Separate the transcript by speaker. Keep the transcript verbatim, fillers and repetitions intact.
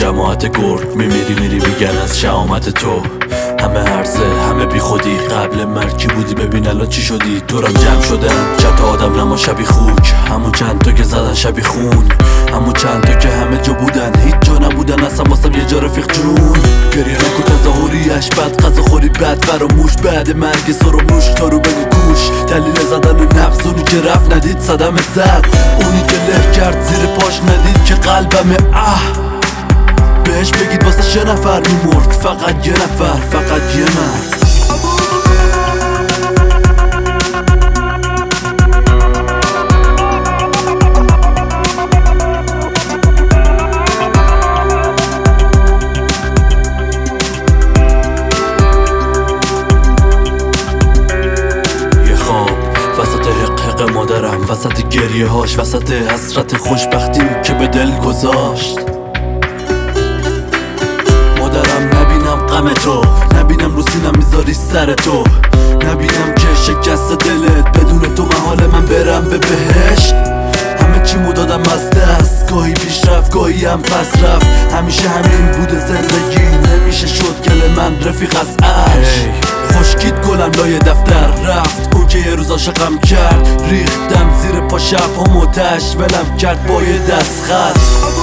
Speaker 1: جماعت گرگ میمیری میری میگن از شهامت تو. همه هرزه همه بی خودی، قبل مرگ کی بودی ببین الان چی شدی. دورم جمع شدن چند تا آدم نما شبی خوک، همون چند تا که زدن شبی خون، همون چند تا که همه جا بودن هیچ جا نبودن اصلا واسم یه جا رفیق جون. گریه نکن تظاهریش بد غذا خوری بد فراموش، بعد مرگ سر و موش تا رو بگو گوش. دلیل زدن نبض اونی که رفت ندید صدم زد، اونی که له کرد زیر پاش ندید که قلبم اه بهش بگید واسه یه نفر میمرد، فقط یه نفر، فقط یه مرد. یه خواب وسط حق حق مادرم، وسط گریه هاش، وسط حسرت خوشبختی که به دل گذاشت. نبینم غم تو، نبینم رو سینم میذاری سر تو، نبینم که شکست دلت بدون تو محال من برم به بهشت. همه چیمو دادم از دست، گاهی پیش رفت گاهی هم پس رفت، همیشه همین بوده زندگی، نمیشه شد گل من رفیق از عرش. خشکید گلم لای دفتر رفت، اون که یه روز عاشقم کرد، ریختم زیر پا شب هم و تش ولم کرد با یه دست خط.